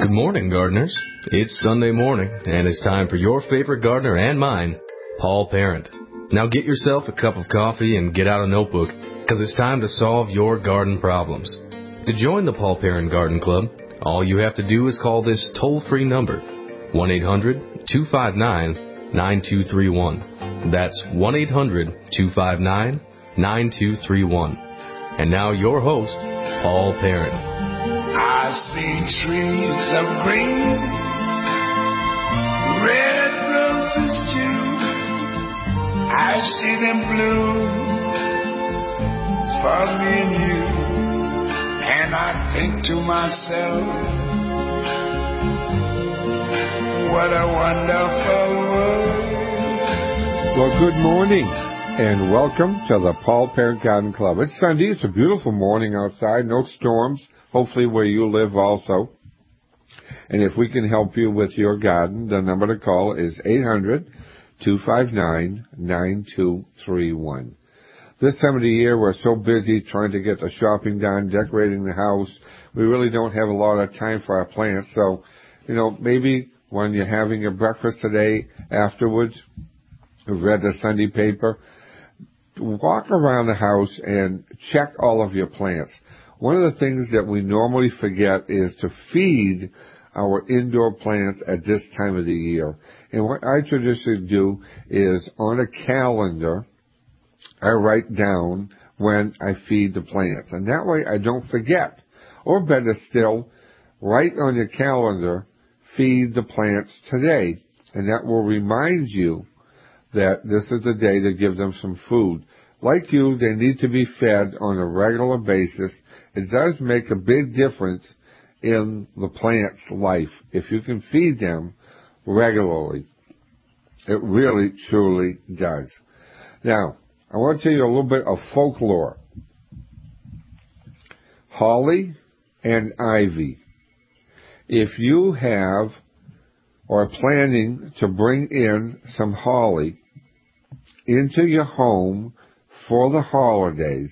Good morning, gardeners. It's Sunday morning, and it's time for your favorite gardener and mine, Paul Parent. Now get yourself a cup of coffee and get out a notebook, because it's time to solve your garden problems. To join the Paul Parent Garden Club, all you have to do is call this toll-free number, 1-800-259-9231. That's 1-800-259-9231. And now your host, Paul Parent. I see trees of green, red roses too. I see them bloom for me and you. And I think to myself, what a wonderful world. Well, good morning, and welcome to the Paul Parent Garden Club. It's Sunday. It's a beautiful morning outside. No storms, hopefully where you live also. And if we can help you with your garden, the number to call is 800-259-9231. This time of the year, we're so busy trying to get the shopping done, decorating the house. We really don't have a lot of time for our plants. So, maybe when you're having your breakfast today, afterwards, you've read the Sunday paper, walk around the house and check all of your plants. One of the things that we normally forget is to feed our indoor plants at this time of the year. And what I traditionally do is on a calendar, I write down when I feed the plants. And that way I don't forget. Or better still, write on your calendar, feed the plants today. And that will remind you that this is the day to give them some food. Like you, they need to be fed on a regular basis. It does make a big difference in the plant's life if you can feed them regularly. It really, truly does. Now, I want to tell you a little bit of folklore. Holly and ivy. If you have or are planning to bring in some holly into your home for the holidays,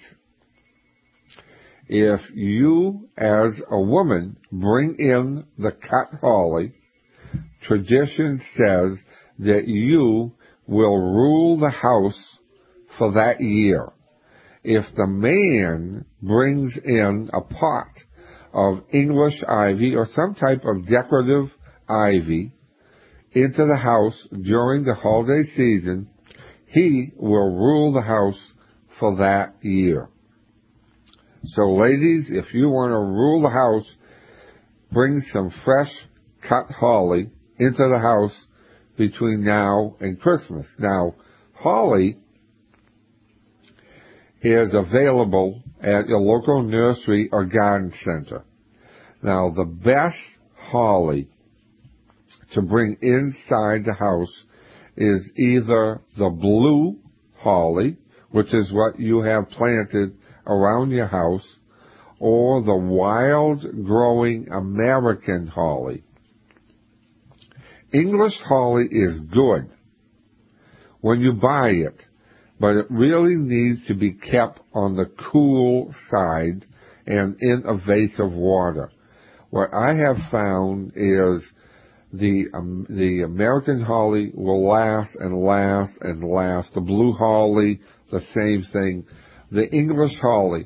if you as a woman bring in the cut holly, tradition says that you will rule the house for that year. If the man brings in a pot of English ivy or some type of decorative ivy into the house during the holiday season, he will rule the house for that year. So ladies, if you want to rule the house, bring some fresh cut holly into the house between now and Christmas. Now, holly is available at your local nursery or garden center. Now, the best holly to bring inside the house is either the blue holly, which is what you have planted around your house, or the wild growing American holly. English holly is good when you buy it, but it really needs to be kept on the cool side and in a vase of water. What I have found is the American holly will last and last and last. The blue holly, the same thing. The English holly,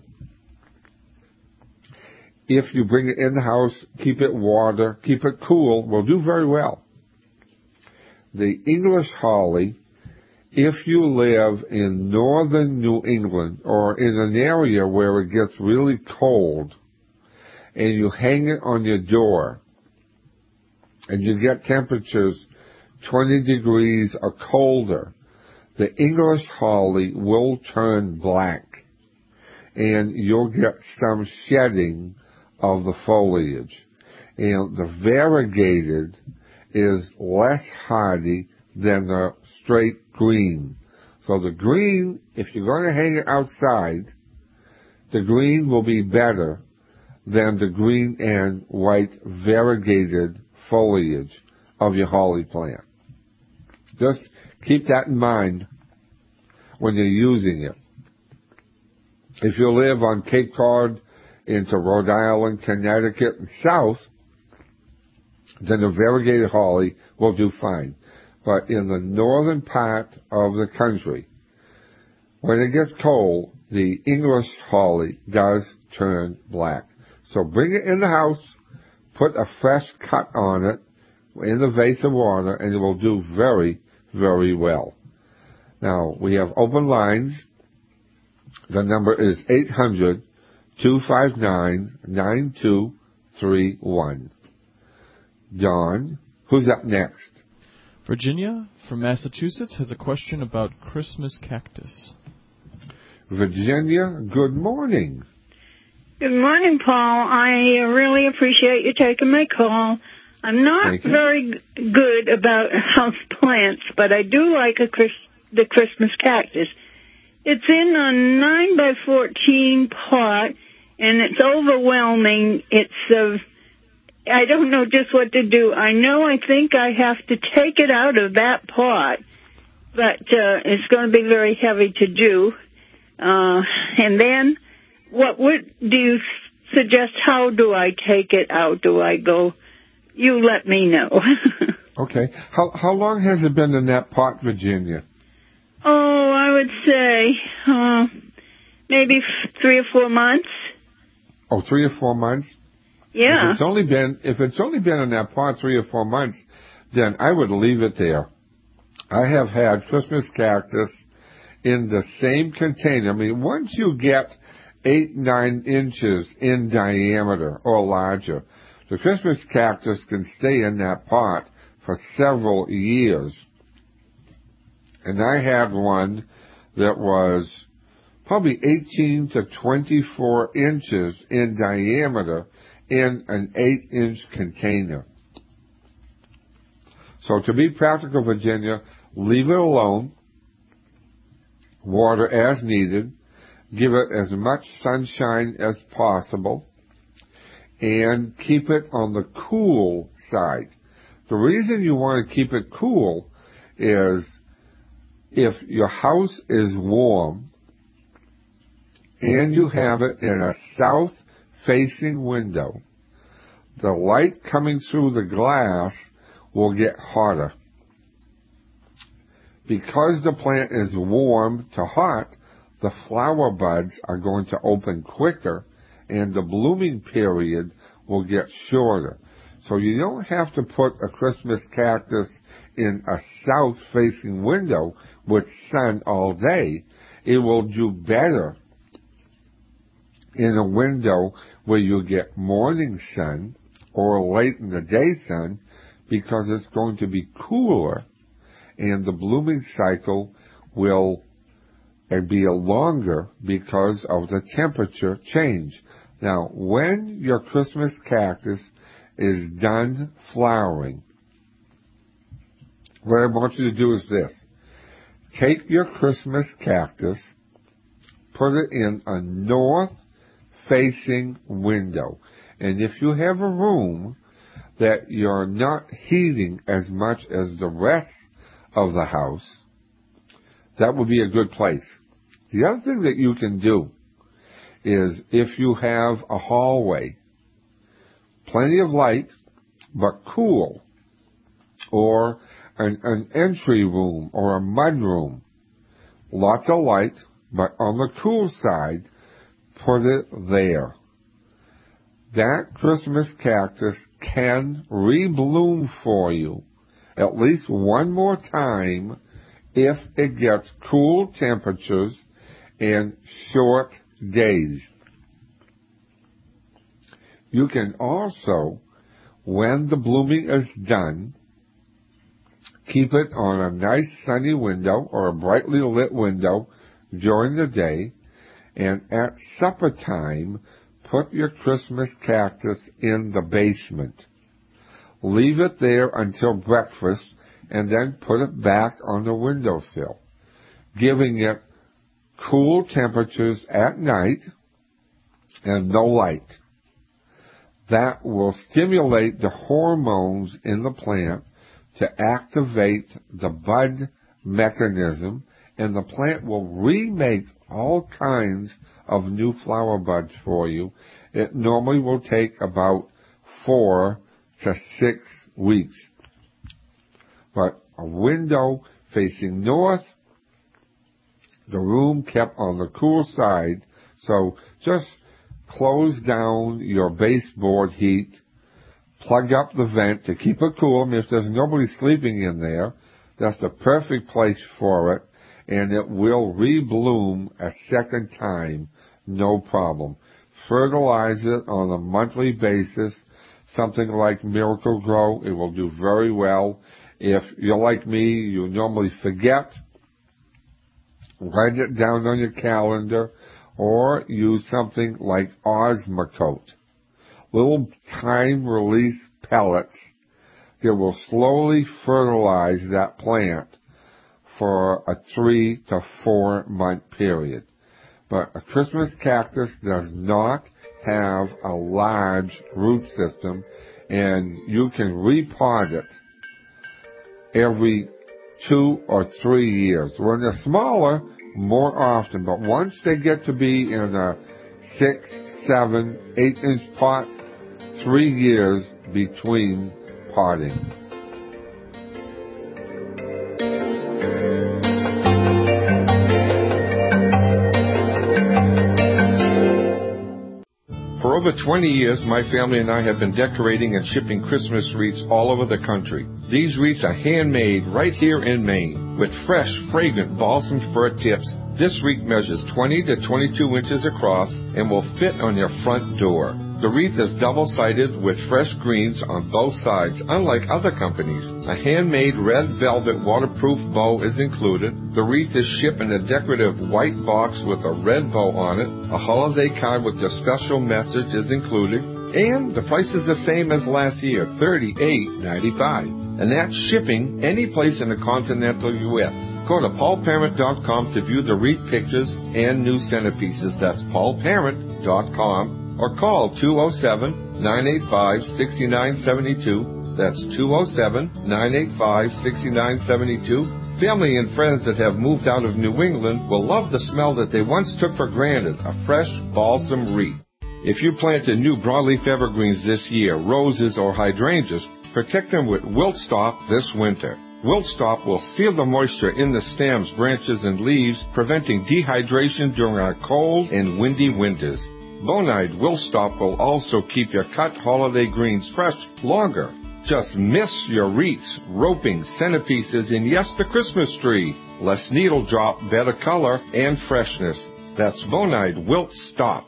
if you bring it in the house, keep it water, keep it cool, will do very well. The English holly, if you live in northern New England or in an area where it gets really cold and you hang it on your door and you get temperatures 20 degrees or colder, the English holly will turn black and you'll get some shedding of the foliage. And the variegated is less hardy than the straight green. So the green, if you're going to hang it outside, the green will be better than the green and white variegated foliage of your holly plant. Just keep that in mind when you're using it. If you live on Cape Cod into Rhode Island, Connecticut, and south, then the variegated holly will do fine. But in the northern part of the country, when it gets cold, the English holly does turn black. So bring it in the house, put a fresh cut on it in the vase of water, and it will do very, very well. Now, we have open lines. The number is 800-259-9231. Dawn, who's up next? Virginia from Massachusetts has a question about Christmas cactus. Virginia, good morning. Good morning, Paul. I really appreciate you taking my call. I'm not very good about house plants, but I do like the Christmas cactus. It's in a 9x14 pot, and it's overwhelming. I don't know just what to do. I think I have to take it out of that pot, but it's going to be very heavy to do. And then, what do you suggest? How do I take it out? Do I go? You let me know. Okay. How long has it been in that pot, Virginia? Oh, I would say maybe 3 or 4 months. Oh, 3 or 4 months? Yeah. If it's only been in that pot 3 or 4 months, then I would leave it there. I have had Christmas cactus in the same container. I mean, once you get 8-9 inches in diameter or larger, the Christmas cactus can stay in that pot for several years. And I had one that was probably 18 to 24 inches in diameter in an 8-inch container. So to be practical, Virginia, leave it alone, water as needed, give it as much sunshine as possible, and keep it on the cool side. The reason you want to keep it cool is if your house is warm and you have it in a south-facing window, the light coming through the glass will get hotter. Because the plant is warm to hot, the flower buds are going to open quicker and the blooming period will get shorter. So you don't have to put a Christmas cactus in a south-facing window with sun all day. It will do better in a window where you get morning sun or late in the day sun, because it's going to be cooler and the blooming cycle will be longer because of the temperature change. Now, when your Christmas cactus is done flowering, what I want you to do is this. Take your Christmas cactus, put it in a north-facing window. And if you have a room that you're not heating as much as the rest of the house, that would be a good place. The other thing that you can do is if you have a hallway, plenty of light, but cool, or an entry room or a mud room, lots of light, but on the cool side, put it there. That Christmas cactus can rebloom for you at least one more time if it gets cool temperatures and short days. You can also, when the blooming is done, keep it on a nice sunny window or a brightly lit window during the day, and at supper time, put your Christmas cactus in the basement. Leave it there until breakfast, and then put it back on the windowsill, giving it cool temperatures at night and no light. That will stimulate the hormones in the plant to activate the bud mechanism, and the plant will remake all kinds of new flower buds for you. It normally will take about 4 to 6 weeks. But a window facing north, the room kept on the cool side, so just close down your baseboard heat, plug up the vent to keep it cool. I mean, if there's nobody sleeping in there, that's the perfect place for it, and it will rebloom a second time, no problem. Fertilize it on a monthly basis, something like Miracle Grow. It will do very well. If you're like me, you normally forget, write it down on your calendar, or use something like Osmocote. Little time-release pellets that will slowly fertilize that plant for a 3 to 4 month period. But a Christmas cactus does not have a large root system, and you can repot it every 2 or 3 years. When they're smaller, more often, but once they get to be in a 6, 7, 8-inch pot, 3 years between potting. For over 20 years, my family and I have been decorating and shipping Christmas wreaths all over the country. These wreaths are handmade right here in Maine with fresh, fragrant balsam fir tips. This wreath measures 20 to 22 inches across and will fit on your front door. The wreath is double-sided with fresh greens on both sides, unlike other companies. A handmade red velvet waterproof bow is included. The wreath is shipped in a decorative white box with a red bow on it. A holiday card with your special message is included. And the price is the same as last year, $38.95. And that's shipping any place in the continental U.S. Go to paulparent.com to view the wreath pictures and new centerpieces. That's paulparent.com. Or call 207-985-6972. That's 207-985-6972. Family and friends that have moved out of New England will love the smell that they once took for granted, a fresh balsam wreath. If you planted new broadleaf evergreens this year, roses or hydrangeas, protect them with Wilt Stop this winter. Wilt Stop will seal the moisture in the stems, branches, and leaves, preventing dehydration during our cold and windy winters. Bonide Wilt Stop will also keep your cut holiday greens fresh longer. Just miss your wreaths, roping, centerpieces, and yes, the Christmas tree. Less needle drop, better color, and freshness. That's Bonide Wilt Stop.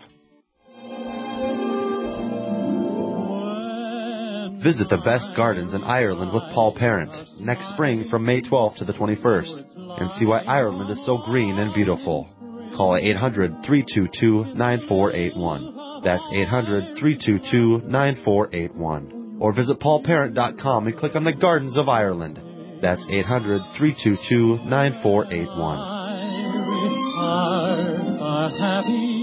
Visit the best gardens in Ireland with Paul Parent next spring from May 12th to the 21st and see why Ireland is so green and beautiful. Call 800-322-9481. That's 800-322-9481. Or visit paulparent.com and click on the Gardens of Ireland. That's 800-322-9481.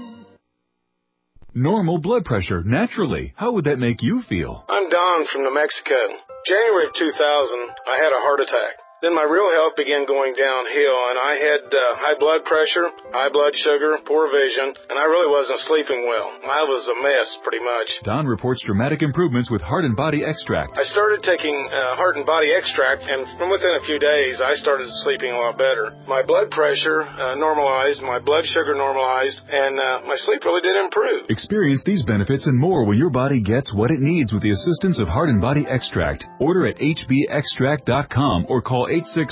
Normal blood pressure, naturally. How would that make you feel? I'm Don from New Mexico. January of 2000, I had a heart attack. Then my real health began going downhill, and I had high blood pressure, high blood sugar, poor vision, and I really wasn't sleeping well. I was a mess, pretty much. Don reports dramatic improvements with Heart and Body Extract. I started taking Heart and Body Extract, and from within a few days, I started sleeping a lot better. My blood pressure normalized, my blood sugar normalized, and my sleep really did improve. Experience these benefits and more when your body gets what it needs with the assistance of Heart and Body Extract. Order at hbextract.com or call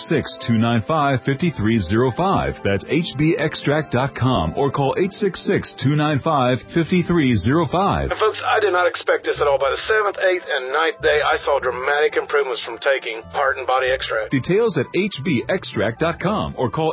866-295-5305. That's hbextract.com or call 866-295-5305. And folks, I did not expect this at all. By the 7th, 8th, and 9th day, I saw dramatic improvements from taking Heart and Body Extract. Details at hbextract.com or call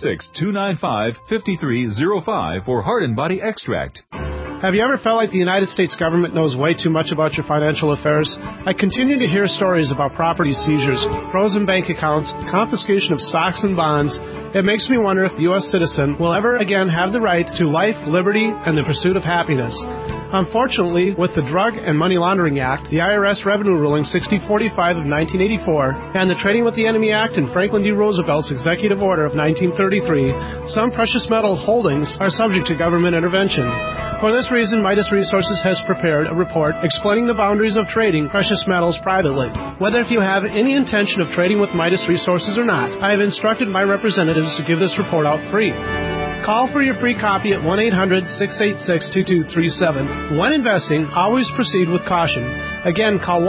866-295-5305 for Heart and Body Extract. Have you ever felt like the United States government knows way too much about your financial affairs? I continue to hear stories about property seizures, frozen bank accounts, confiscation of stocks and bonds. It makes me wonder if the U.S. citizen will ever again have the right to life, liberty, and the pursuit of happiness. Unfortunately, with the Drug and Money Laundering Act, the IRS Revenue Ruling 6045 of 1984, and the Trading with the Enemy Act and Franklin D. Roosevelt's Executive Order of 1933, some precious metal holdings are subject to government intervention. For this reason, Midas Resources has prepared a report explaining the boundaries of trading precious metals privately. Whether if you have any intention of trading with Midas Resources or not, I have instructed my representatives to give this report out free. Call for your free copy at 1-800-686-2237. When investing, always proceed with caution. Again, call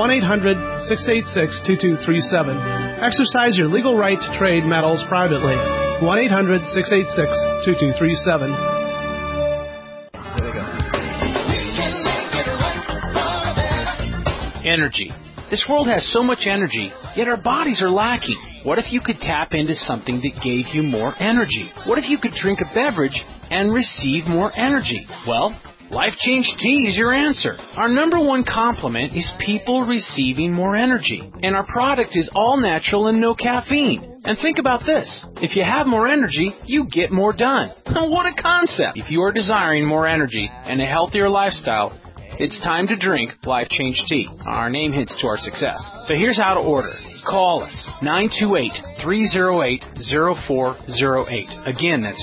1-800-686-2237. Exercise your legal right to trade metals privately. 1-800-686-2237. Energy. This world has so much energy, yet our bodies are lacking. What if you could tap into something that gave you more energy? What if you could drink a beverage and receive more energy? Well, Life Change Tea is your answer. Our number one compliment is people receiving more energy. And our product is all natural and no caffeine. And think about this. If you have more energy, you get more done. What a concept! If you are desiring more energy and a healthier lifestyle, it's time to drink Life Change Tea. Our name hints to our success. So here's how to order. Call us, 928-308-0408. Again, that's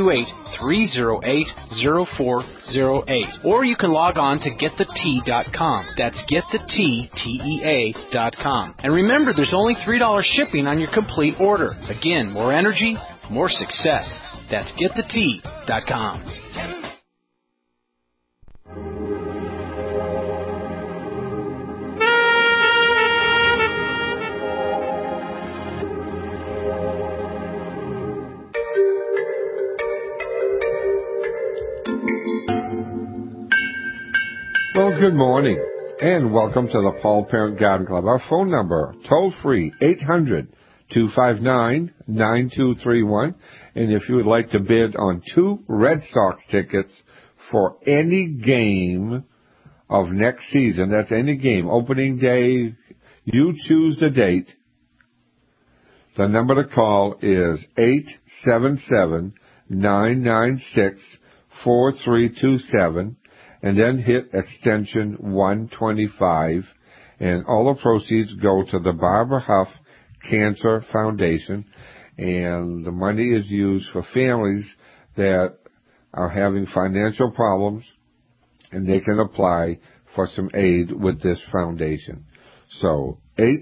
928-308-0408. Or you can log on to getthetea.com. That's getthetea.com. And remember, there's only $3 shipping on your complete order. Again, more energy, more success. That's getthetea.com. Well, good morning, and welcome to the Paul Parent Garden Club. Our phone number, toll-free, 800-259-9231. And if you would like to bid on 2 Red Sox tickets for any game of next season, that's any game, opening day, you choose the date. The number to call is 877-996-4327. And then hit extension 125, and all the proceeds go to the Barbara Huff Cancer Foundation, and the money is used for families that are having financial problems, and they can apply for some aid with this foundation. So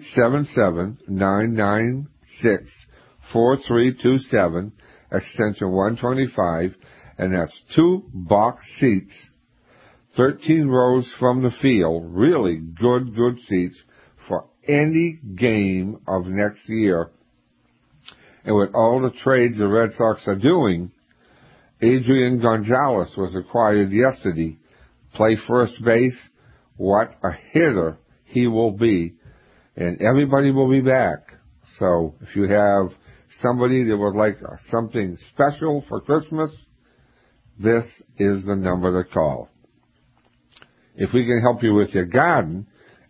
877-996-4327, extension 125, and that's 2 box seats, 13 rows from the field, really good seats for any game of next year. And with all the trades the Red Sox are doing, Adrian Gonzalez was acquired yesterday. Play first base. What a hitter he will be. And everybody will be back. So if you have somebody that would like something special for Christmas, this is the number to call. If we can help you with your garden,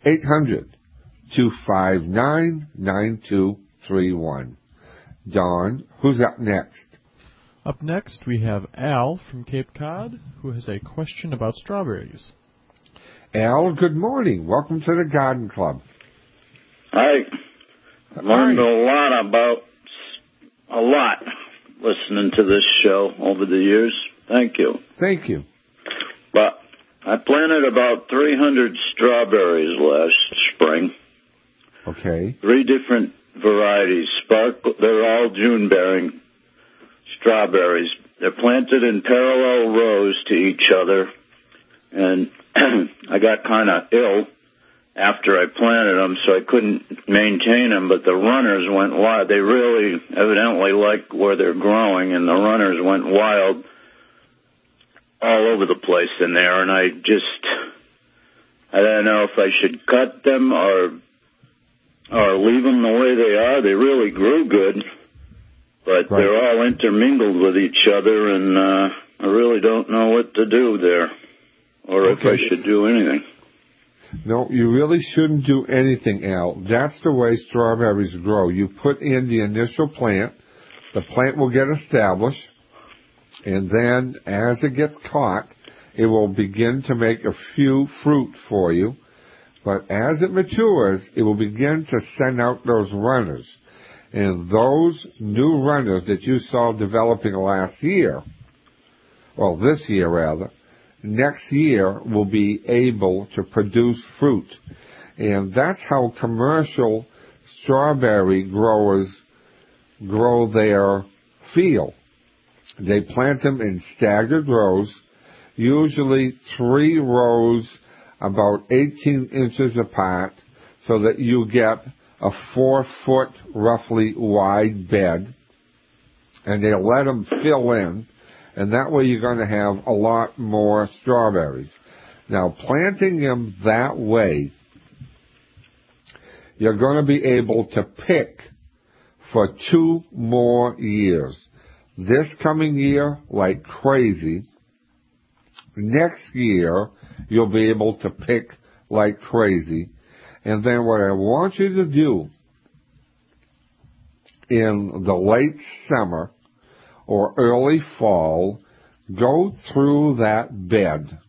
800-259-9231. Don, who's up next? Up next, we have Al from Cape Cod, who has a question about strawberries. Al, good morning. Welcome to the Garden Club. Hi. I learned a lot listening to this show over the years. Thank you. Thank you. But I planted about 300 strawberries last spring. Okay. 3 different varieties. They're all June-bearing strawberries. They're planted in parallel rows to each other. And I got kind of ill after I planted them, so I couldn't maintain them. But the runners went wild. They really evidently like where they're growing, and the runners went wild all over the place in there, and I don't know if I should cut them or leave them the way they are. They really grew good, but They're all intermingled with each other, and I really don't know what to do there, or if I should do anything. No, you really shouldn't do anything, Al. That's the way strawberries grow. You put in the initial plant, the plant will get established, and then as it gets caught, it will begin to make a few fruit for you. But as it matures, it will begin to send out those runners. And those new runners that you saw developing last year, well, this year rather, next year will be able to produce fruit. And that's how commercial strawberry growers grow their field. They plant them in staggered rows, usually 3 rows about 18 inches apart, so that you get a 4-foot roughly wide bed, and they let them fill in, and that way you're going to have a lot more strawberries. Now, planting them that way, you're going to be able to pick for 2 more years. This coming year, like crazy. Next year, you'll be able to pick like crazy. And then what I want you to do in the late summer or early fall, go through that bed.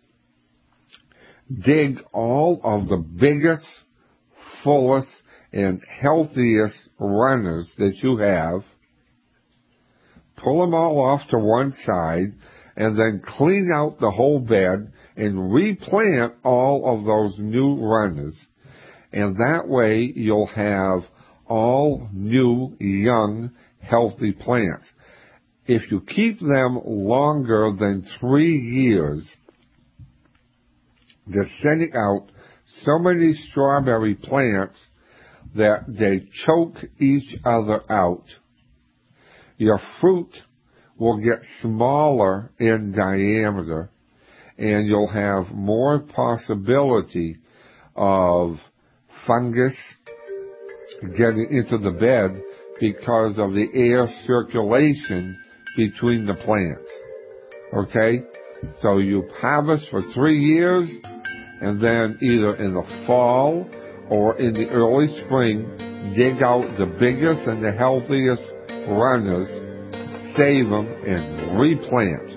Dig all of the biggest, fullest, and healthiest runners that you have. Pull them all off to one side, and then clean out the whole bed and replant all of those new runners. And that way you'll have all new, young, healthy plants. If you keep them longer than 3 years, they're sending out so many strawberry plants that they choke each other out. Your fruit will get smaller in diameter, and you'll have more possibility of fungus getting into the bed because of the air circulation between the plants. Okay? So you harvest for 3 years, and then either in the fall or in the early spring, dig out the biggest and the healthiest runners, save them, and replant.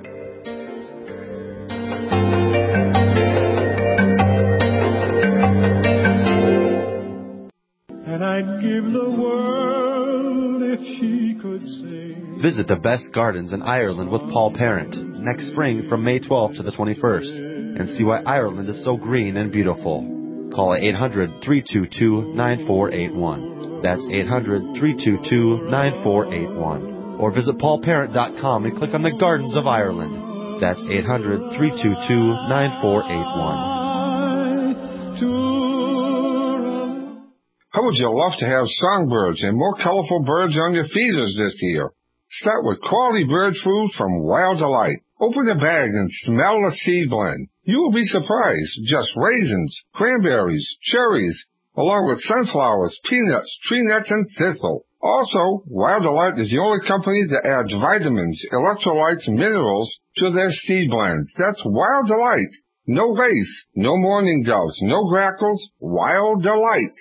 And I'd give the world if she could sing. Visit the best gardens in Ireland with Paul Parent next spring from May 12th to the 21st and see why Ireland is so green and beautiful. Call 800-322-9481. That's 800-322-9481. Or visit paulparent.com and click on the Gardens of Ireland. That's 800-322-9481. How would you love to have songbirds and more colorful birds on your feeders this year? Start with quality bird food from Wild Delight. Open the bag and smell the seed blend. You will be surprised. Just raisins, cranberries, cherries, along with sunflowers, peanuts, tree nuts, and thistle. Also, Wild Delight is the only company that adds vitamins, electrolytes, and minerals to their seed blends. That's Wild Delight. No race, no mourning doves, no grackles. Wild Delight.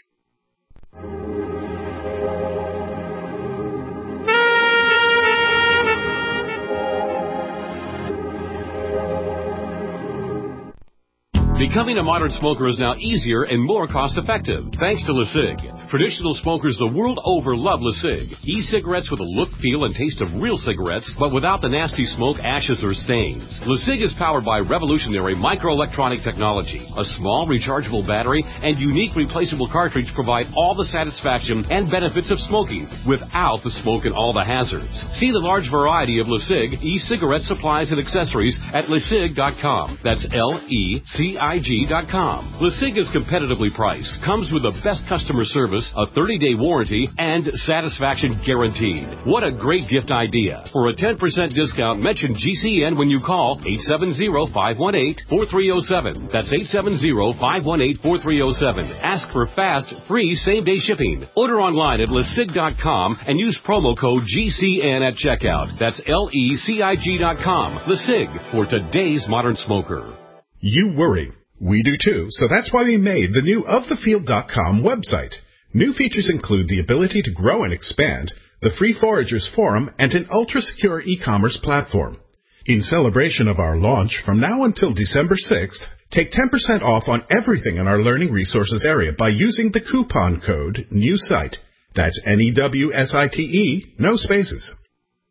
Becoming a modern smoker is now easier and more cost-effective, thanks to LeSig. Traditional smokers the world over love LeSig. E-cigarettes with a look, feel, and taste of real cigarettes, but without the nasty smoke, ashes, or stains. LeSig is powered by revolutionary microelectronic technology. A small rechargeable battery and unique replaceable cartridge provide all the satisfaction and benefits of smoking, without the smoke and all the hazards. See the large variety of LeSig e-cigarette supplies and accessories at LeSig.com. That's LECIG.com. LeSig is competitively priced, comes with the best customer service, a 30-day warranty, and satisfaction guaranteed. What a great gift idea. For a 10% discount, mention GCN when you call 870-518-4307. That's 870-518-4307. Ask for fast, free, same-day shipping. Order online at LeSig.com and use promo code GCN at checkout. That's LECIG.com. LeSig, for today's modern smoker. You worry. We do too, so that's why we made the new OfTheField.com website. New features include the ability to grow and expand, the Free Foragers Forum, and an ultra-secure e-commerce platform. In celebration of our launch, from now until December 6th, take 10% off on everything in our learning resources area by using the coupon code NEWSITE. That's NEWSITE, no spaces.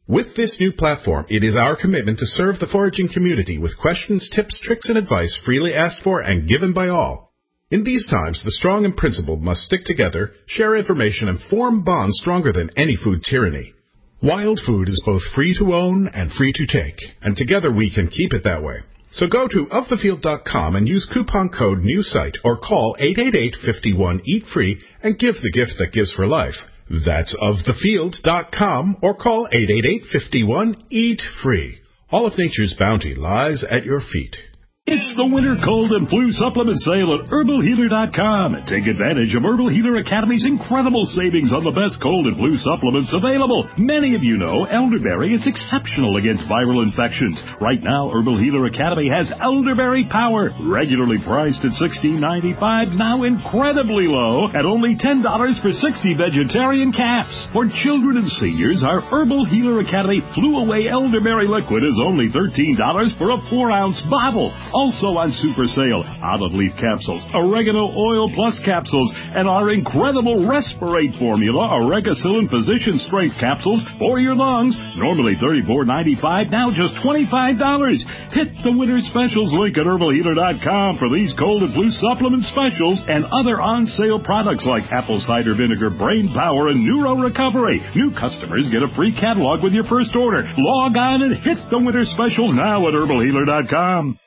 With this new platform, it is our commitment to serve the foraging community with questions, tips, tricks, and advice freely asked for and given by all. In these times, the strong and principled must stick together, share information, and form bonds stronger than any food tyranny. Wild food is both free to own and free to take, and together we can keep it that way. So go to ofthefield.com and use coupon code NEWSITE or call 888-51-EAT-FREE and give the gift that gives for life. That's ofthefield.com or call 888-51-EAT-FREE. All of nature's bounty lies at your feet. It's the winter cold and flu supplement sale at HerbalHealer.com. Take advantage of Herbal Healer Academy's incredible savings on the best cold and flu supplements available. Many of you know elderberry is exceptional against viral infections. Right now, Herbal Healer Academy has Elderberry Power, regularly priced at $16.95, now incredibly low at only $10 for 60 vegetarian caps. For children and seniors, our Herbal Healer Academy Flu Away Elderberry Liquid is only $13 for a 4-ounce bottle. Also on super sale, olive leaf capsules, oregano oil plus capsules, and our incredible Respirate formula, Oregacillin Physician Strength capsules for your lungs. Normally $34.95, now just $25. Hit the winter specials link at HerbalHealer.com for these cold and flu supplement specials and other on-sale products like apple cider vinegar, brain power, and neuro recovery. New customers get a free catalog with your first order. Log on and hit the winter specials now at HerbalHealer.com.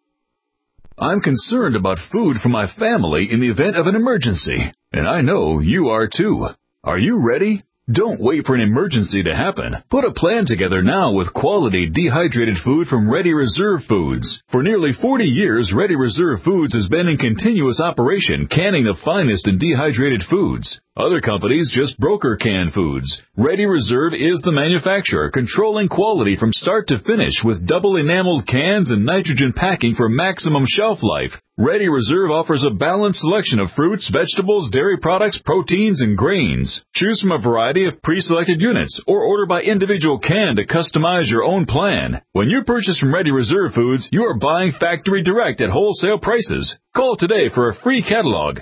I'm concerned about food for my family in the event of an emergency, and I know you are too. Are you ready? Don't wait for an emergency to happen. Put a plan together now with quality dehydrated food from Ready Reserve Foods. For nearly 40 years, Ready Reserve Foods has been in continuous operation, canning the finest in dehydrated foods. Other companies just broker canned foods. Ready Reserve is the manufacturer, controlling quality from start to finish with double enameled cans and nitrogen packing for maximum shelf life. Ready Reserve offers a balanced selection of fruits, vegetables, dairy products, proteins, and grains. Choose from a variety of pre-selected units or order by individual can to customize your own plan. When you purchase from Ready Reserve Foods, you are buying factory direct at wholesale prices. Call today for a free catalog,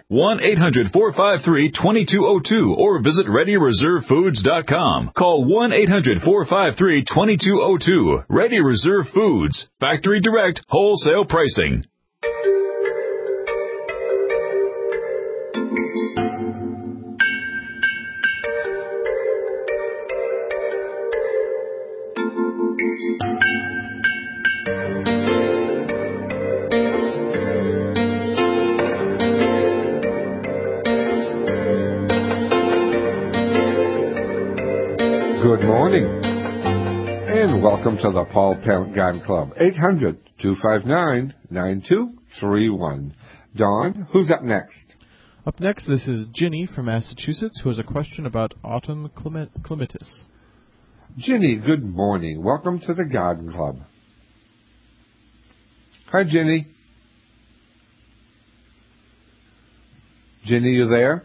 1-800-453-2202, or visit ReadyReserveFoods.com. Call 1-800-453-2202. Ready Reserve Foods. Factory direct, wholesale pricing. Good morning, and welcome to the Paul Parent Garden Club, 800-259-9231. Dawn, who's up next? Up next, this is Ginny from Massachusetts, who has a question about autumn clematis. Ginny, good morning. Welcome to the Garden Club. Hi, Ginny. Ginny, you there?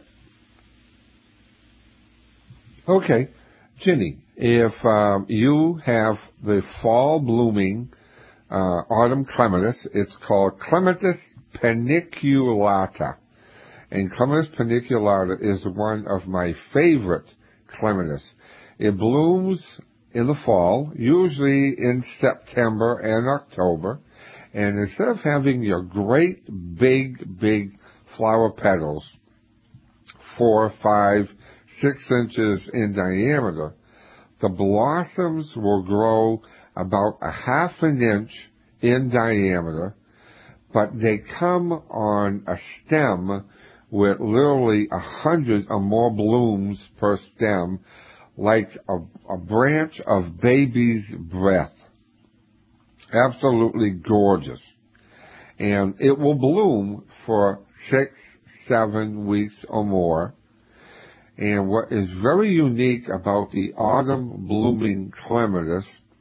Okay. Ginny, if you have the fall blooming autumn clematis, it's called Clematis paniculata. And Clematis paniculata is one of my favorite clematis. It blooms in the fall, usually in September and October. And instead of having your great big flower petals, 4, 5, 6 inches in diameter, the blossoms will grow about a half an inch in diameter, but they come on a stem with literally 100 or more blooms per stem, like a branch of baby's breath. Absolutely gorgeous. And it will bloom for 6, 7 weeks or more. And what is very unique about the autumn blooming clematis,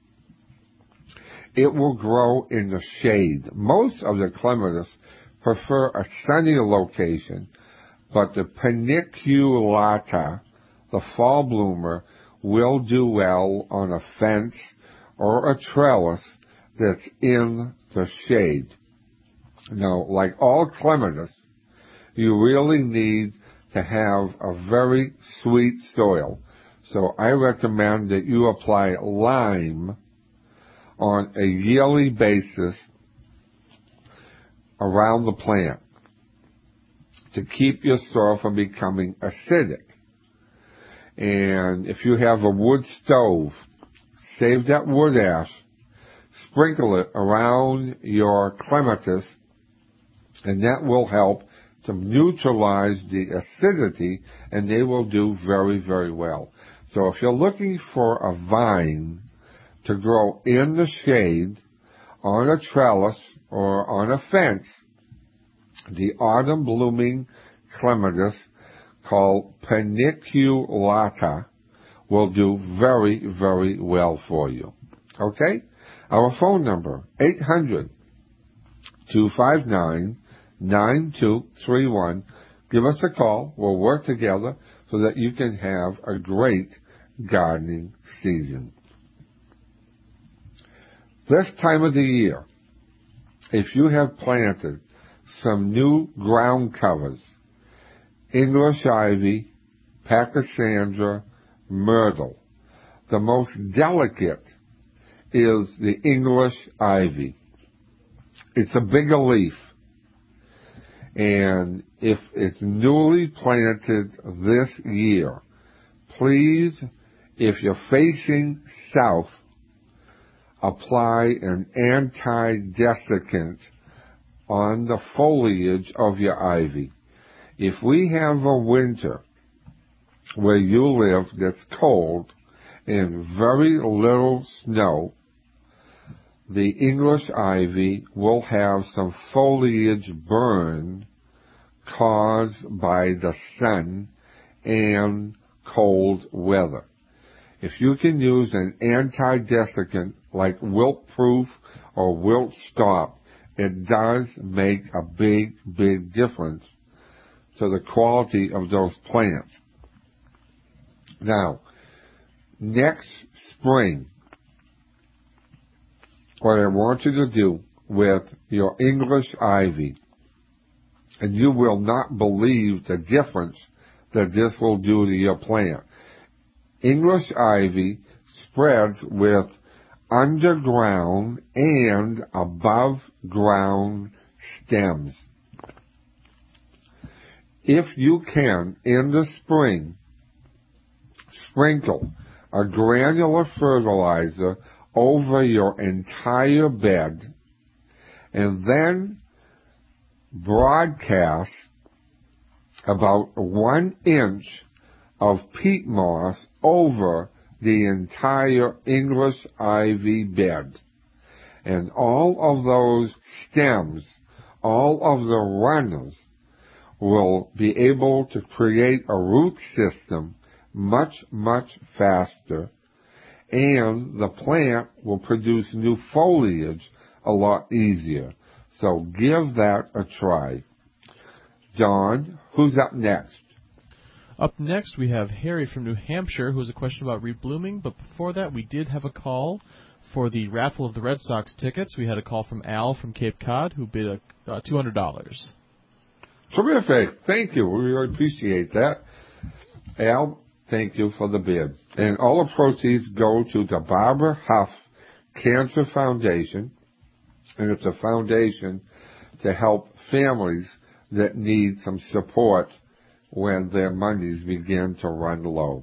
it will grow in the shade. Most of the clematis prefer a sunny location, but the paniculata, the fall bloomer, will do well on a fence or a trellis that's in the shade. Now, like all clematis, you really need to have a very sweet soil. So I recommend that you apply lime on a yearly basis around the plant to keep your soil from becoming acidic. And if you have a wood stove, save that wood ash, sprinkle it around your clematis, and that will help to neutralize the acidity, and they will do very, very well. So if you're looking for a vine to grow in the shade, on a trellis, or on a fence, the autumn blooming clematis called paniculata will do very, very well for you. Okay? Our phone number, 800-259-9231. Give us a call. We'll work together so that you can have a great gardening season. This time of the year, if you have planted some new ground covers, English ivy, pachysandra, myrtle, the most delicate is the English ivy. It's a bigger leaf. And if it's newly planted this year, please, if you're facing south, apply an anti-desiccant on the foliage of your ivy. If we have a winter where you live that's cold and very little snow, the English ivy will have some foliage burn caused by the sun and cold weather. If you can use an anti-desiccant like Wilt-Proof or Wilt-Stop, it does make a big, big difference to the quality of those plants. Now, next spring, what I want you to do with your English ivy, and you will not believe the difference that this will do to your plant. English ivy spreads with underground and above ground stems. If you can, in the spring, sprinkle a granular fertilizer over your entire bed and then broadcast about 1 inch of peat moss over the entire English ivy bed. And all of those stems, all of the runners, will be able to create a root system much, much faster, and the plant will produce new foliage a lot easier. So give that a try. John, who's up next? Up next, we have Harry from New Hampshire, who has a question about reblooming. But before that, we did have a call for the raffle of the Red Sox tickets. We had a call from Al from Cape Cod, who bid $200. Terrific. Thank you. We really appreciate that. Al, thank you for the bid. And all the proceeds go to the Barbara Huff Cancer Foundation. And it's a foundation to help families that need some support when their monies begin to run low.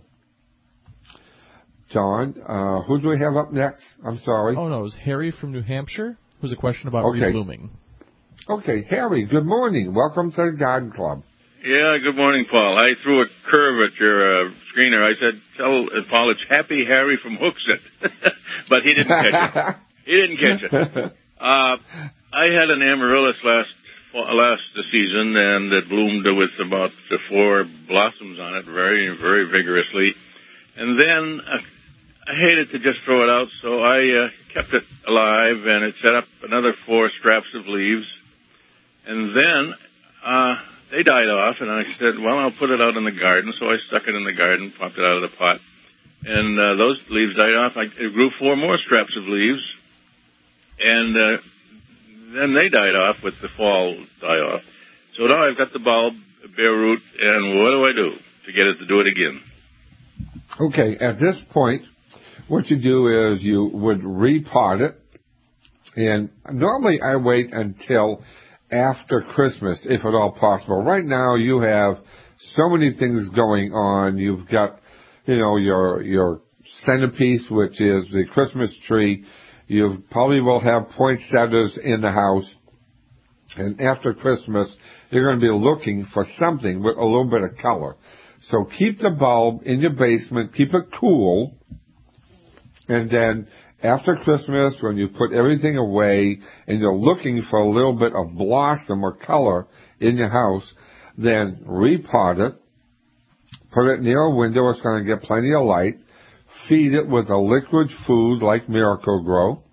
John, who do we have up next? I'm sorry. Oh, no, it was Harry from New Hampshire, who has a question about reblooming. Okay, Harry, good morning. Welcome to the Garden Club. Yeah, good morning, Paul. I threw a curve at your screener. I said, tell Paul it's Happy Harry from Hooksett. But he didn't catch it. He didn't catch it. I had an amaryllis last season, and it bloomed with about 4 blossoms on it, very, very vigorously. And then I hated to just throw it out, so I kept it alive, and it set up another 4 straps of leaves. And then they died off, and I said, well, I'll put it out in the garden. So I stuck it in the garden, popped it out of the pot, and those leaves died off. It grew 4 more straps of leaves, and then they died off with the fall die-off. So now I've got the bulb, bare root, and what do I do to get it to do it again? Okay, at this point, what you do is you would repot it. And normally I wait until after Christmas, if at all possible. Right now you have so many things going on. You've got, your centerpiece, which is the Christmas tree. You probably will have poinsettias in the house. And after Christmas, you're going to be looking for something with a little bit of color. So keep the bulb in your basement, keep it cool, and then after Christmas, when you put everything away and you're looking for a little bit of blossom or color in your house, then repot it, put it near a window. It's going to get plenty of light. Feed it with a liquid food like Miracle-Gro.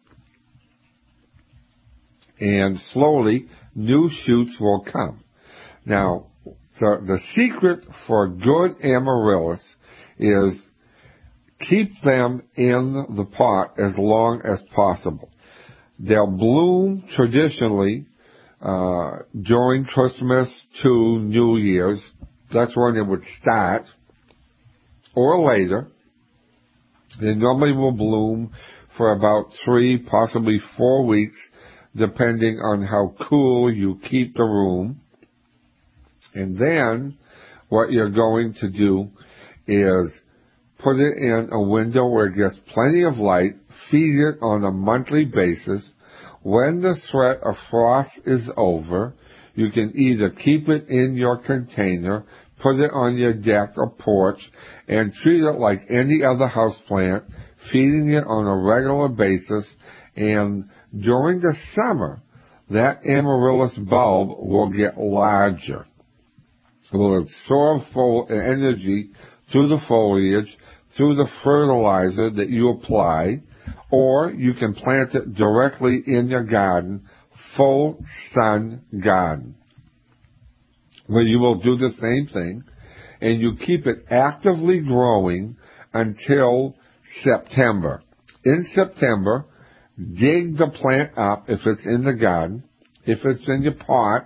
And slowly, new shoots will come. Now, the secret for good amaryllis is keep them in the pot as long as possible. They'll bloom traditionally during Christmas to New Year's. That's when it would start, or later. They normally will bloom for about 3, possibly 4 weeks, depending on how cool you keep the room. And then what you're going to do is put it in a window where it gets plenty of light, feed it on a monthly basis. When the threat of frost is over, you can either keep it in your container, put it on your deck or porch, and treat it like any other houseplant, feeding it on a regular basis. And during the summer, that amaryllis bulb will get larger. It will absorb full energy through the foliage, through the fertilizer that you apply, or you can plant it directly in your garden, full sun garden, where you will do the same thing, and you keep it actively growing until September. In September, dig the plant up if it's in the garden. If it's in your pot,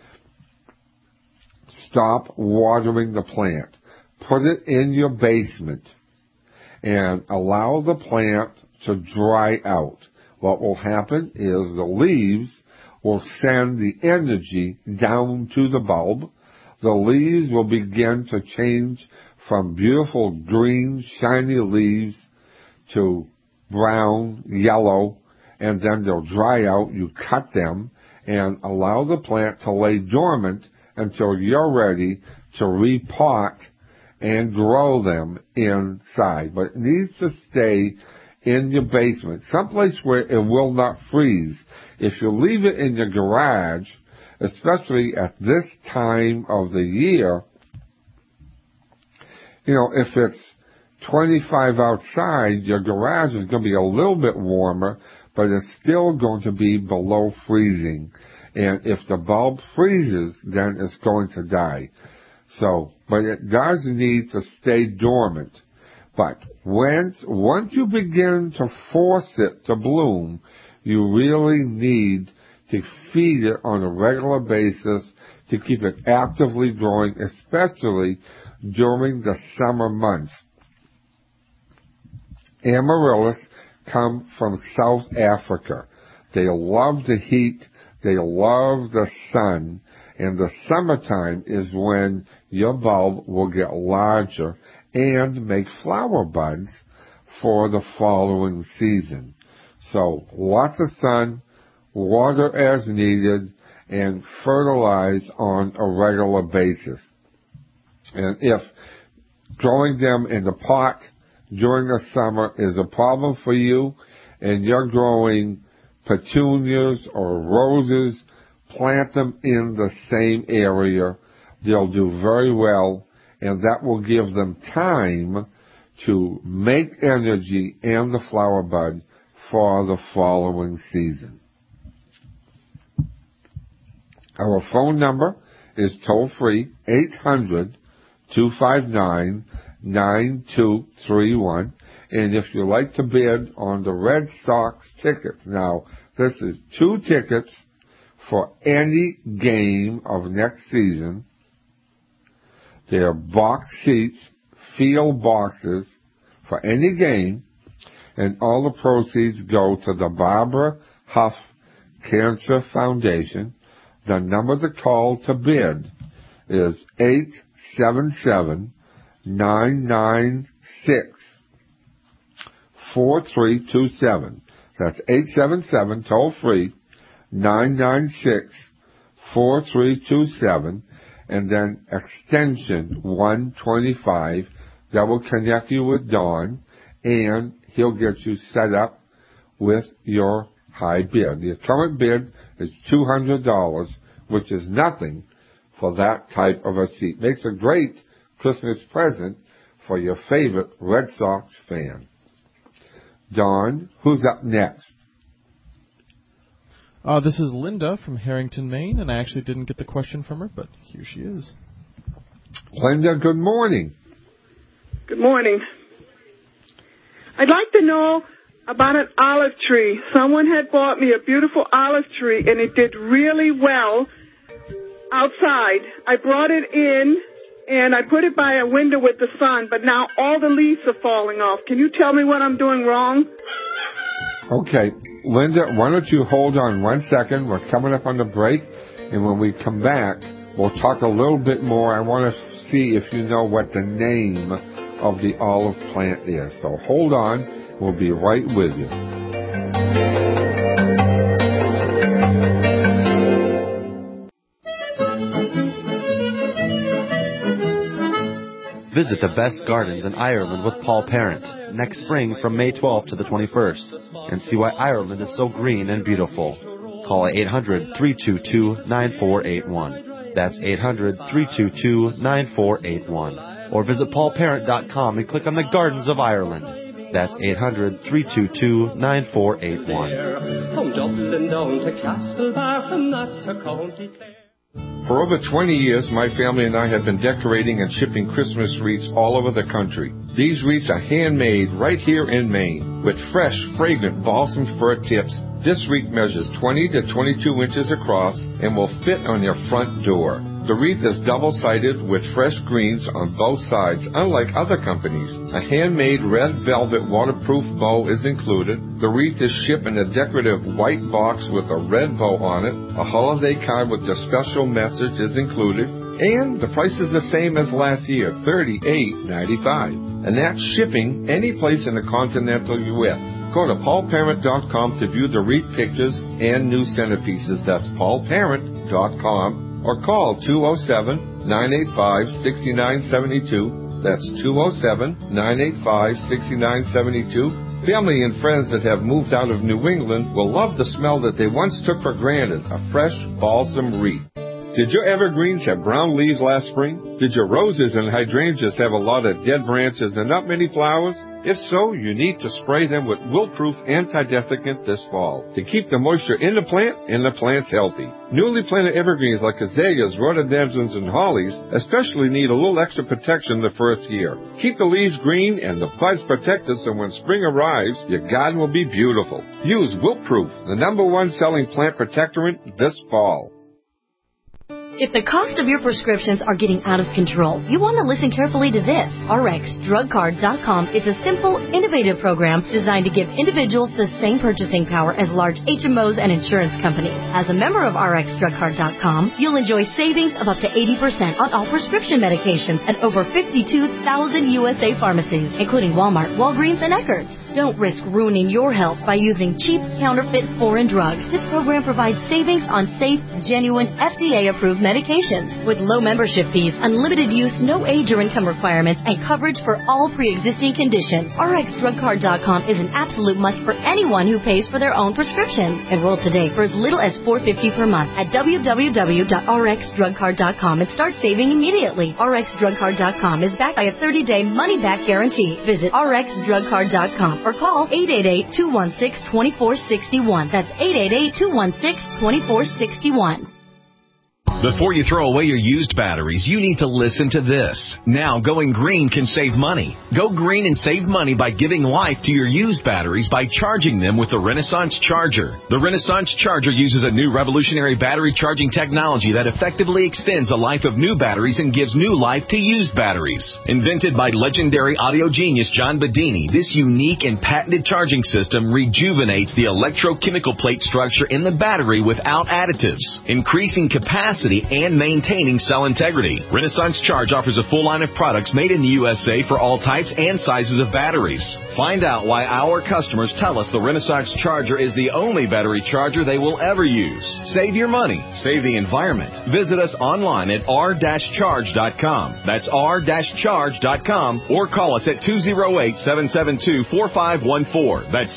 stop watering the plant. Put it in your basement and allow the plant to dry out. What will happen is the leaves will send the energy down to the bulb. The leaves will begin to change from beautiful green, shiny leaves to brown, yellow, and then they'll dry out. You cut them and allow the plant to lay dormant until you're ready to repot and grow them inside. But it needs to stay in your basement, someplace where it will not freeze. If you leave it in your garage, especially at this time of the year, if it's 25 outside, your garage is going to be a little bit warmer, but it's still going to be below freezing. And if the bulb freezes, then it's going to die. But it does need to stay dormant. But once you begin to force it to bloom, you really need to feed it on a regular basis to keep it actively growing, especially during the summer months. Amaryllis come from South Africa. They love the heat. They love the sun. And the summertime is when your bulb will get larger and make flower buds for the following season. So lots of sun, water as needed, and fertilize on a regular basis. And if growing them in the pot during the summer is a problem for you, and you're growing petunias or roses, plant them in the same area. They'll do very well, and that will give them time to make energy and the flower bud for the following season. Our phone number is toll-free, 800-259-9231. And if you'd like to bid on the Red Sox tickets, now this is 2 tickets for any game of next season. They are box seats, field boxes, for any game, and all the proceeds go to the Barbara Huff Cancer Foundation. The number to call to bid is 877-996-4327. That's 877, toll free, 996-4327, and then extension 125. That will connect you with Don, and he'll get you set up with your high bid. The current bid is $200, which is nothing for that type of a seat. Makes a great Christmas present for your favorite Red Sox fan. Don, who's up next? This is Linda from Harrington, Maine, and I actually didn't get the question from her, but here she is. Linda, good morning. Good morning. I'd like to know about an olive tree. Someone had bought me a beautiful olive tree, and it did really well outside. I brought it in, and I put it by a window with the sun, but now all the leaves are falling off. Can you tell me what I'm doing wrong? Okay, Linda, why don't you hold on 1 second? We're coming up on the break, and when we come back, we'll talk a little bit more. I want to see if you know what the name of the olive plant is. So hold on. We'll be right with you. Visit the best gardens in Ireland with Paul Parent next spring from May 12th to the 21st and see why Ireland is so green and beautiful. Call 800-322-9481. That's 800-322-9481. Or visit paulparent.com and click on the Gardens of Ireland. That's 800-322-9481. From Dublin down to Castlebar, from that to County Clare. For over 20 years, my family and I have been decorating and shipping Christmas wreaths all over the country. These wreaths are handmade right here in Maine with fresh, fragrant balsam fir tips. This wreath measures 20 to 22 inches across and will fit on your front door. The wreath is double-sided with fresh greens on both sides, unlike other companies. A handmade red velvet waterproof bow is included. The wreath is shipped in a decorative white box with a red bow on it. A holiday card with a special message is included. And the price is the same as last year, $38.95. And that's shipping any place in the continental U.S. Go to paulparent.com to view the wreath pictures and new centerpieces. That's paulparent.com. Or call 207-985-6972. That's 207-985-6972. Family and friends that have moved out of New England will love the smell that they once took for granted, a fresh balsam wreath. Did your evergreens have brown leaves last spring? Did your roses and hydrangeas have a lot of dead branches and not many flowers? If so, you need to spray them with wilt-proof anti-desiccant this fall to keep the moisture in the plant and the plants healthy. Newly planted evergreens like azaleas, rhododendrons, and hollies especially need a little extra protection the first year. Keep the leaves green and the buds protected so when spring arrives, your garden will be beautiful. Use Wilt-Proof, the #1 selling plant protectorant this fall. If the cost of your prescriptions are getting out of control, you want to listen carefully to this. RxDrugCard.com is a simple, innovative program designed to give individuals the same purchasing power as large HMOs and insurance companies. As a member of RxDrugCard.com, you'll enjoy savings of up to 80% on all prescription medications at over 52,000 USA pharmacies, including Walmart, Walgreens, and Eckerd's. Don't risk ruining your health by using cheap, counterfeit foreign drugs. This program provides savings on safe, genuine, FDA-approved medications with low membership fees, unlimited use, no age or income requirements, and coverage for all pre-existing conditions. RxDrugCard.com is an absolute must for anyone who pays for their own prescriptions. Enroll today for as little as $4.50 per month at www.rxdrugcard.com and start saving immediately. RxDrugCard.com is backed by a 30-day money-back guarantee. Visit RxDrugCard.com or call 888-216-2461. That's 888-216-2461. Before you throw away your used batteries, you need to listen to this. Now, going green can save money. Go green and save money by giving life to your used batteries by charging them with the Renaissance Charger. The Renaissance Charger uses a new revolutionary battery charging technology that effectively extends the life of new batteries and gives new life to used batteries. Invented by legendary audio genius John Bedini, this unique and patented charging system rejuvenates the electrochemical plate structure in the battery without additives, increasing capacity and maintaining cell integrity. Renaissance Charge offers a full line of products made in the USA for all types and sizes of batteries. Find out why our customers tell us the Renaissance Charger is the only battery charger they will ever use. Save your money. Save the environment. Visit us online at r-charge.com. That's r-charge.com, or call us at 208-772-4514. That's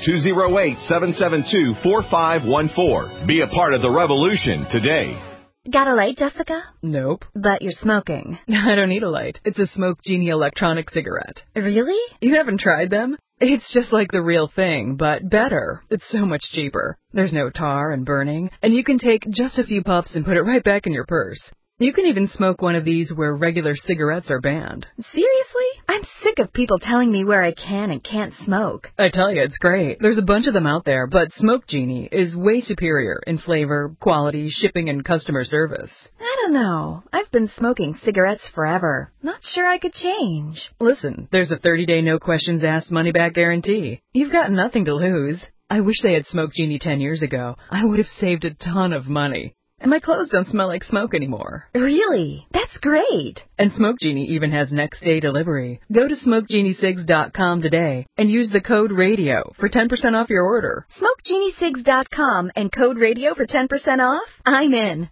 208-772-4514. Be a part of the revolution today. Got a light, Jessica? Nope. But you're smoking. I don't need a light. It's a Smoke Genie electronic cigarette. Really? You haven't tried them? It's just like the real thing, but better. It's so much cheaper. There's no tar and burning, and you can take just a few puffs and put it right back in your purse. You can even smoke one of these where regular cigarettes are banned. Seriously? I'm sick of people telling me where I can and can't smoke. I tell you, it's great. There's a bunch of them out there, but Smoke Genie is way superior in flavor, quality, shipping, and customer service. I don't know. I've been smoking cigarettes forever. Not sure I could change. Listen, there's a 30-day no questions asked money-back guarantee. You've got nothing to lose. I wish they had Smoke Genie 10 years ago. I would have saved a ton of money. And my clothes don't smell like smoke anymore. Really? That's great. And Smoke Genie even has next-day delivery. Go to SmokeGenieSigs.com today and use the code RADIO for 10% off your order. SmokeGenieSigs.com and code RADIO for 10% off? I'm in.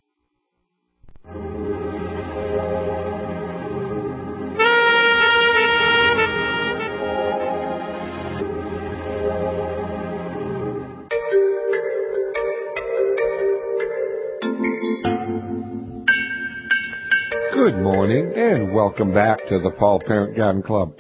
Good morning and welcome back to the Paul Parent Garden Club.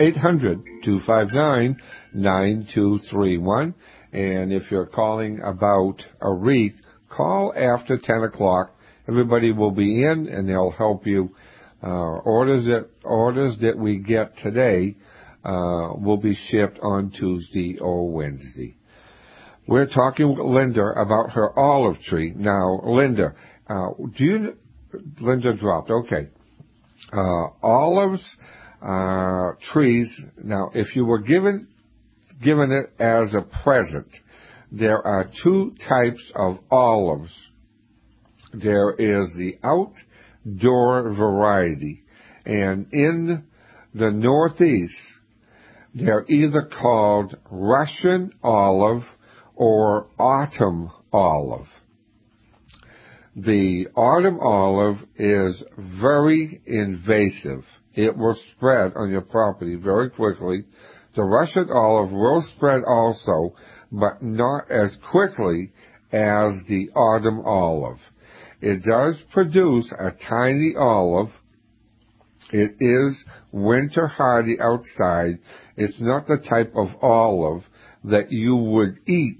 800-259-9231. And if you're calling about a wreath, call after 10 o'clock. Everybody will be in and they'll help you. Orders that we get today will be shipped on Tuesday or Wednesday. We're talking with Linda about her olive tree. Now, Linda, Linda dropped. Okay. Olives, trees. Now, if you were given it as a present, there are two types of olives. There is the outdoor variety, and in the Northeast, they're either called Russian olive or autumn olive. The autumn olive is very invasive. It will spread on your property very quickly. The Russian olive will spread also, but not as quickly as the autumn olive. It does produce a tiny olive. It is winter hardy outside. It's not the type of olive that you would eat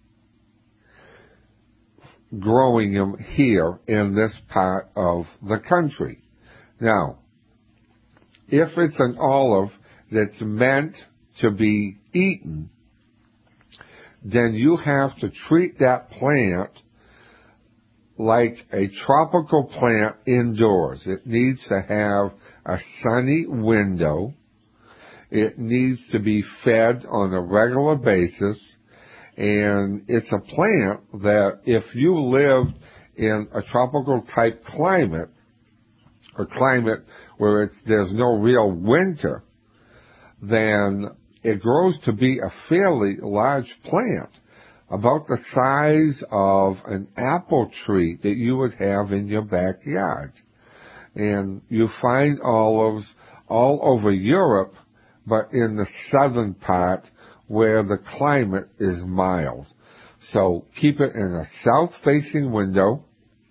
growing them here in this part of the country. Now, if it's an olive that's meant to be eaten, then you have to treat that plant like a tropical plant indoors. It needs to have a sunny window. It needs to be fed on a regular basis. And it's a plant that if you lived in a tropical type climate, or climate where there's no real winter, then it grows to be a fairly large plant, about the size of an apple tree that you would have in your backyard. And you find olives all over Europe, but in the southern part where the climate is mild. So keep it in a south-facing window,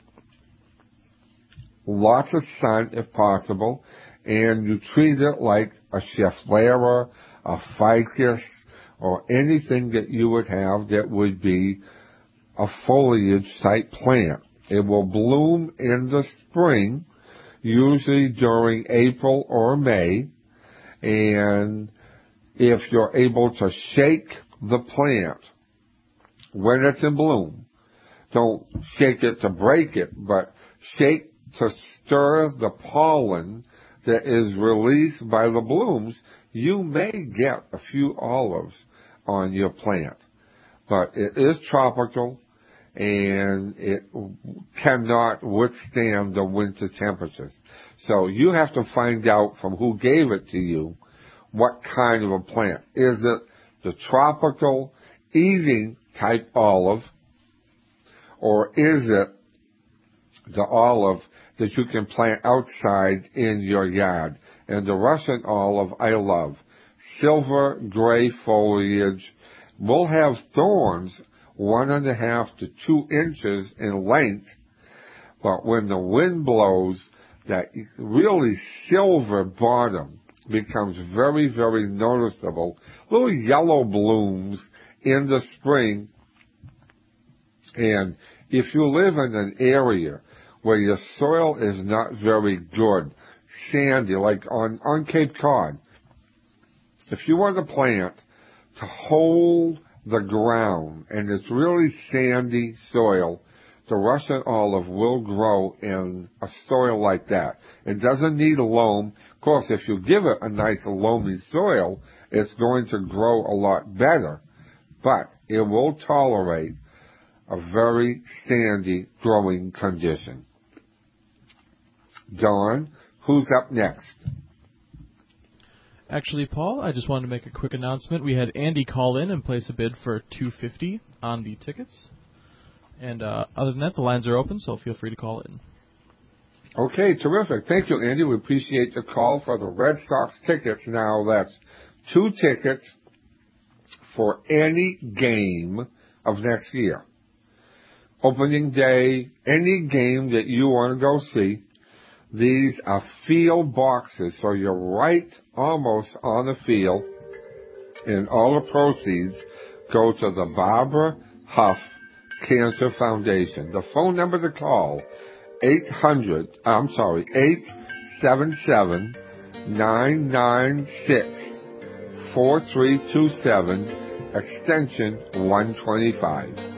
lots of sun if possible, and you treat it like a Schefflera, a ficus, or anything that you would have that would be a foliage type plant. It will bloom in the spring, usually during April or May. And if you're able to shake the plant when it's in bloom, don't shake it to break it, but shake to stir the pollen that is released by the blooms, you may get a few olives on your plant. But it is tropical, and it cannot withstand the winter temperatures. So you have to find out from who gave it to you what kind of a plant. Is it the tropical eating type olive, or is it the olive that you can plant outside in your yard? And the Russian olive I love. Silver gray foliage, will have thorns 1.5 to 2 inches in length, but when the wind blows, that really silver bottom becomes very, very noticeable. Little yellow blooms in the spring. And if you live in an area where your soil is not very good, sandy, like on Cape Cod, if you want a plant to hold the ground and it's really sandy soil, the Russian olive will grow in a soil like that. It doesn't need a loam. Of course, if you give it a nice loamy soil, it's going to grow a lot better, but it will tolerate a very sandy growing condition. Don, who's up next? Actually, Paul, I just wanted to make a quick announcement. We had Andy call in and place a bid for $250 on the tickets. And other than that, the lines are open, so feel free to call in. Okay, terrific. Thank you, Andy. We appreciate the call for the Red Sox tickets. Now, that's 2 tickets for any game of next year. Opening day, any game that you want to go see. These are field boxes, so you're right almost on the field, and all the proceeds go to the Barbara Huff Cancer Foundation. The phone number to call, 877-996-4327, extension 125.